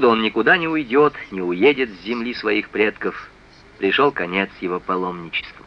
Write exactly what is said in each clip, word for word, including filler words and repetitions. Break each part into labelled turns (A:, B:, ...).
A: Отсюда он никуда не уйдет, не уедет с земли своих предков. Пришел конец его паломничеству.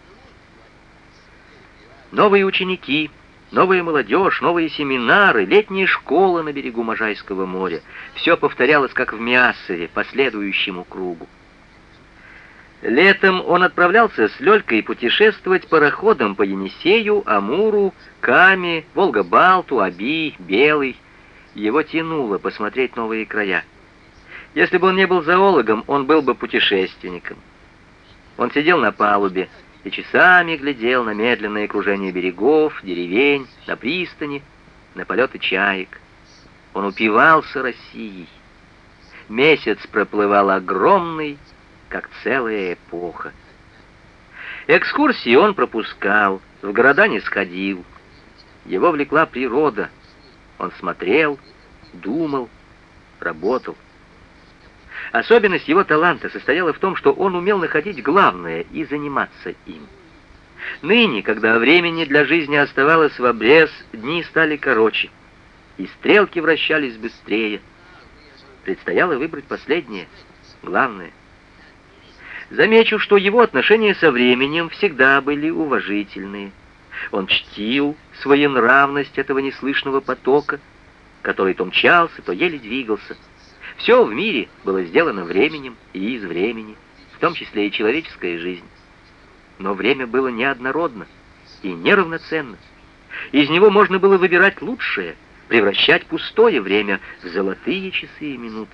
A: Новые ученики, новая молодежь, новые семинары, летняя школа на берегу Можайского моря. Все повторялось, как в Миассове, по следующему кругу. Летом он отправлялся с Лёлькой путешествовать пароходом по Енисею, Амуру, Каме, Волга-Балту, Оби, Белый. Его тянуло посмотреть новые края. Если бы он не был зоологом, он был бы путешественником. Он сидел на палубе и часами глядел на медленное кружение берегов, деревень, на пристани, на полеты чаек. Он упивался Россией. Месяц проплывал огромный, как целая эпоха. Экскурсии он пропускал, в города не сходил. Его влекла природа. Он смотрел, думал, работал. Особенность его таланта состояла в том, что он умел находить главное и заниматься им. Ныне, когда времени для жизни оставалось в обрез, дни стали короче, и стрелки вращались быстрее. Предстояло выбрать последнее, главное. Замечу, что его отношения со временем всегда были уважительные. Он чтил своенравность этого неслышного потока, который то мчался, то еле двигался. Все в мире было сделано временем и из времени, в том числе и человеческая жизнь. Но время было неоднородно и неравноценно. Из него можно было выбирать лучшее, превращать пустое время в золотые часы и минуты.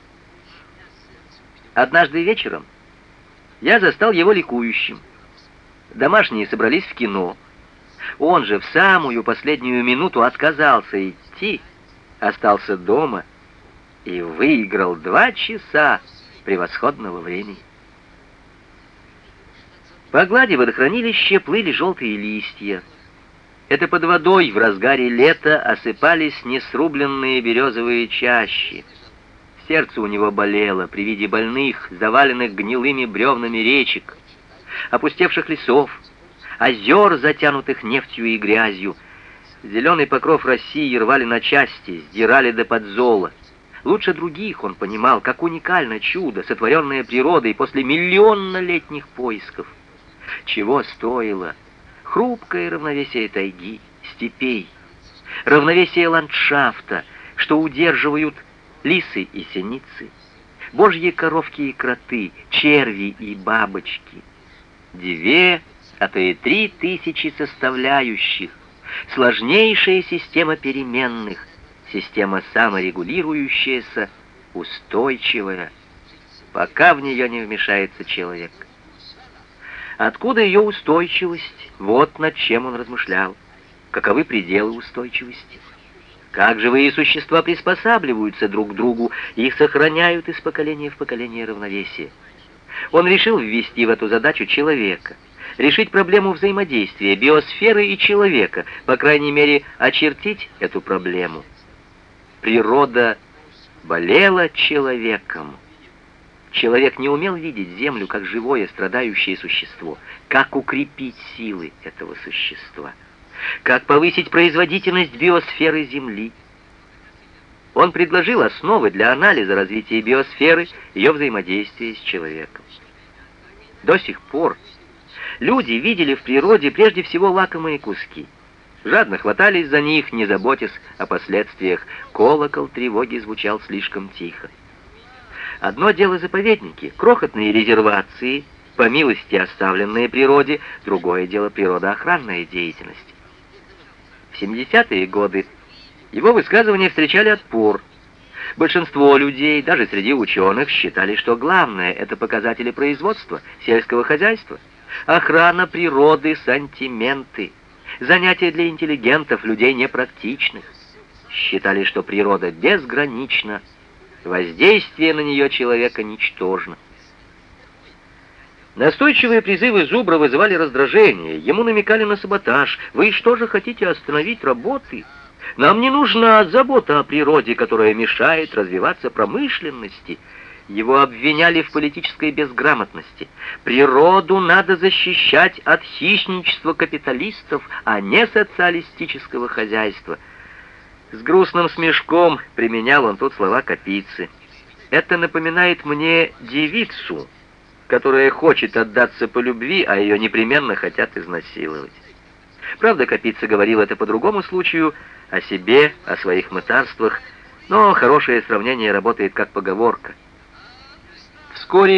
A: Однажды вечером я застал его ликующим. Домашние собрались в кино. Он же в самую последнюю минуту отказался идти, остался дома и выиграл два часа превосходного времени. По глади водохранилища плыли желтые листья. Это под водой в разгаре лета осыпались несрубленные березовые чащи. Сердце у него болело при виде больных, заваленных гнилыми бревнами речек, опустевших лесов, озер, затянутых нефтью и грязью. Зеленый покров России рвали на части, сдирали до подзола. Лучше других он понимал, как уникально чудо, сотворенное природой после миллионнолетних поисков. Чего стоило хрупкое равновесие тайги, степей, равновесие ландшафта, что удерживают лисы и синицы, божьи коровки и кроты, черви и бабочки. Две, а то и три тысячи составляющих, сложнейшая система переменных, система саморегулирующаяся, устойчивая, пока в нее не вмешается человек. Откуда ее устойчивость? Вот над чем он размышлял. Каковы пределы устойчивости? Как живые существа приспосабливаются друг к другу и сохраняют из поколения в поколение равновесие? Он решил ввести в эту задачу человека, решить проблему взаимодействия биосферы и человека, по крайней мере, очертить эту проблему. Природа болела человеком. Человек не умел видеть Землю как живое, страдающее существо. Как укрепить силы этого существа? Как повысить производительность биосферы Земли? Он предложил основы для анализа развития биосферы, ее взаимодействия с человеком. До сих пор люди видели в природе прежде всего лакомые куски. Жадно хватались за них, не заботясь о последствиях. Колокол тревоги звучал слишком тихо. Одно дело заповедники, крохотные резервации, по милости оставленные природе, другое дело природоохранная деятельность. В семидесятые годы его высказывания встречали отпор. Большинство людей, даже среди ученых, считали, что главное — это показатели производства, сельского хозяйства, охрана природы, сантименты, занятия для интеллигентов, людей непрактичных. Считали, что природа безгранична, воздействие на нее человека ничтожно. Настойчивые призывы Зубра вызывали раздражение. Ему намекали на саботаж. «Вы что же хотите остановить работы? Нам не нужна забота о природе, которая мешает развиваться промышленности». Его обвиняли в политической безграмотности. Природу надо защищать от хищничества капиталистов, а не социалистического хозяйства. С грустным смешком применял он тут слова Капицы. Это напоминает мне девицу, которая хочет отдаться по любви, а ее непременно хотят изнасиловать. Правда, Капица говорил это по другому случаю, о себе, о своих мытарствах, но хорошее сравнение работает как поговорка. Вскоре